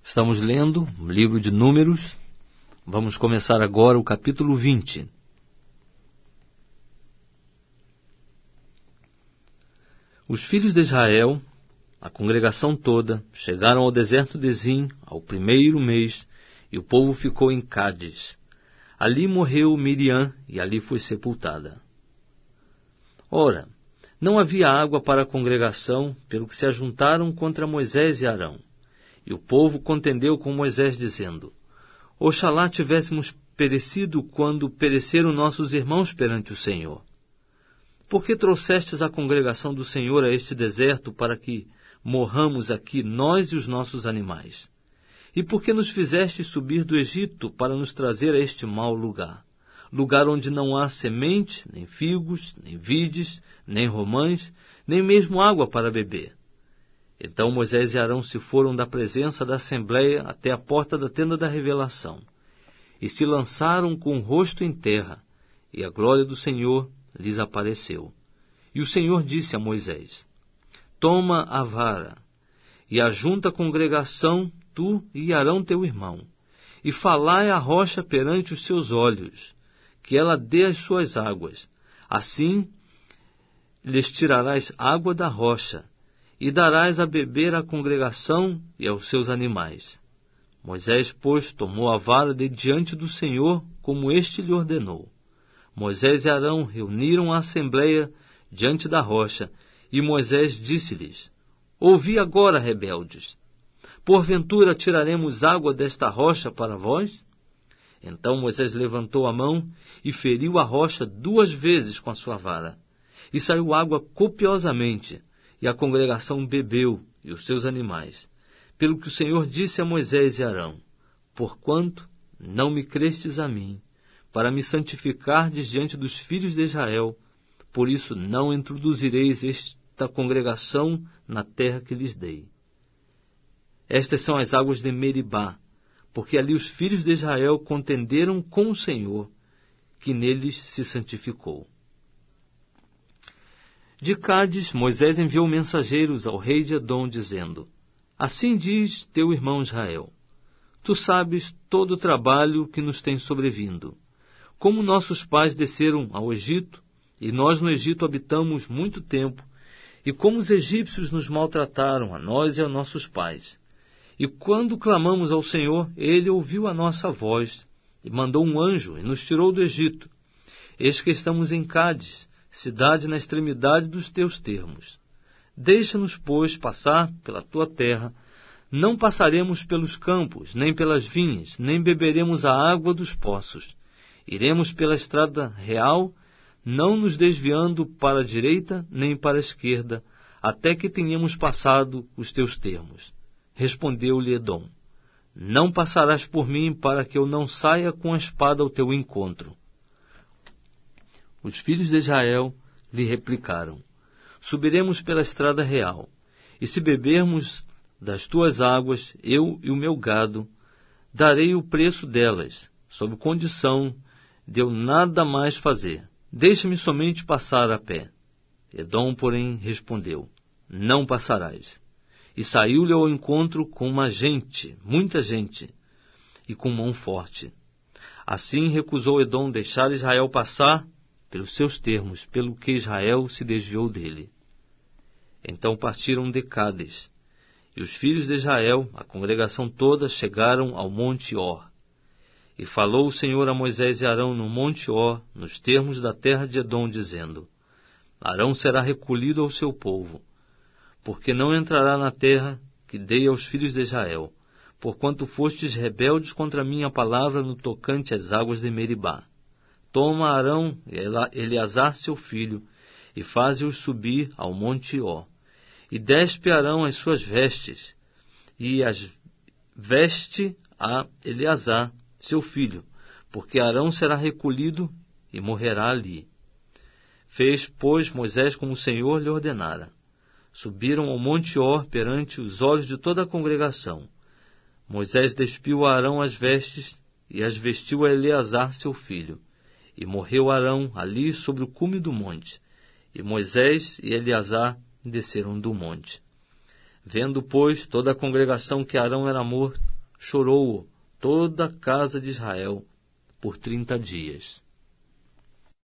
Estamos lendo o livro de Números. Vamos começar agora o capítulo 20. Os filhos de Israel, a congregação toda, chegaram ao deserto de Zim ao primeiro mês, e o povo ficou em Cádiz. Ali morreu Miriam, e ali foi sepultada. Ora, não havia água para a congregação, pelo que se ajuntaram contra Moisés e Arão. E o povo contendeu com Moisés, dizendo: Oxalá tivéssemos perecido quando pereceram nossos irmãos perante o Senhor. Por que trouxestes a congregação do Senhor a este deserto para que morramos aqui nós e os nossos animais? E por que nos fizestes subir do Egito para nos trazer a este mau lugar? Lugar onde não há semente, nem figos, nem vides, nem romães, nem mesmo água para beber. Então Moisés e Arão se foram da presença da Assembleia até a porta da tenda da revelação, e se lançaram com o rosto em terra, e a glória do Senhor lhes apareceu. E o Senhor disse a Moisés: Toma a vara, e ajunta a congregação, tu e Arão teu irmão, e falai à rocha perante os seus olhos, que ela dê as suas águas. Assim lhes tirarás água da rocha, e darás a beber à congregação e aos seus animais. Moisés, pois, tomou a vara de diante do Senhor, como este lhe ordenou. Moisés e Arão reuniram a assembleia diante da rocha, e Moisés disse-lhes: Ouvi agora, rebeldes, porventura tiraremos água desta rocha para vós? Então Moisés levantou a mão e feriu a rocha 2 vezes com a sua vara, e saiu água copiosamente, e a congregação bebeu, e os seus animais. Pelo que o Senhor disse a Moisés e Arão: Porquanto não me crestes a mim, para me santificardes diante dos filhos de Israel, por isso não introduzireis esta congregação na terra que lhes dei. Estas são as águas de Meribá, porque ali os filhos de Israel contenderam com o Senhor, que neles se santificou. De Cádiz, Moisés enviou mensageiros ao rei de Edom, dizendo: Assim diz teu irmão Israel: Tu sabes todo o trabalho que nos tem sobrevindo. Como nossos pais desceram ao Egito, e nós no Egito habitamos muito tempo, e como os egípcios nos maltrataram, a nós e a nossos pais. E quando clamamos ao Senhor, ele ouviu a nossa voz, e mandou um anjo, e nos tirou do Egito. Eis que estamos em Cádiz, cidade na extremidade dos teus termos. Deixa-nos, pois, passar pela tua terra. Não passaremos pelos campos, nem pelas vinhas, nem beberemos a água dos poços. Iremos pela estrada real, não nos desviando para a direita nem para a esquerda, até que tenhamos passado os teus termos. Respondeu-lhe Edom: Não passarás por mim, para que eu não saia com a espada ao teu encontro. Os filhos de Israel lhe replicaram: Subiremos pela estrada real, e se bebermos das tuas águas, eu e o meu gado, darei o preço delas, sob condição de eu nada mais fazer. Deixa-me somente passar a pé. Edom, porém, respondeu: Não passarás. E saiu-lhe ao encontro com muita gente, e com mão forte. Assim recusou Edom deixar Israel passar pelos seus termos, pelo que Israel se desviou dele. Então partiram de Cádiz, e os filhos de Israel, a congregação toda, chegaram ao monte Or. E falou o Senhor a Moisés e Arão no monte Or, nos termos da terra de Edom, dizendo: Arão será recolhido ao seu povo, porque não entrará na terra que dei aos filhos de Israel, porquanto fostes rebeldes contra a minha palavra no tocante às águas de Meribá. Toma Arão e Eleazar seu filho, e faze-os subir ao monte Ó. E despe Arão as suas vestes, e as veste a Eleazar seu filho, porque Arão será recolhido e morrerá ali. Fez, pois, Moisés como o Senhor lhe ordenara. Subiram ao monte Or perante os olhos de toda a congregação. Moisés despiu a Arão as vestes, e as vestiu a Eleazar seu filho. E morreu Arão ali sobre o cume do monte. E Moisés e Eleazar desceram do monte. Vendo, pois, toda a congregação que Arão era morto, chorou toda a casa de Israel por 30 dias.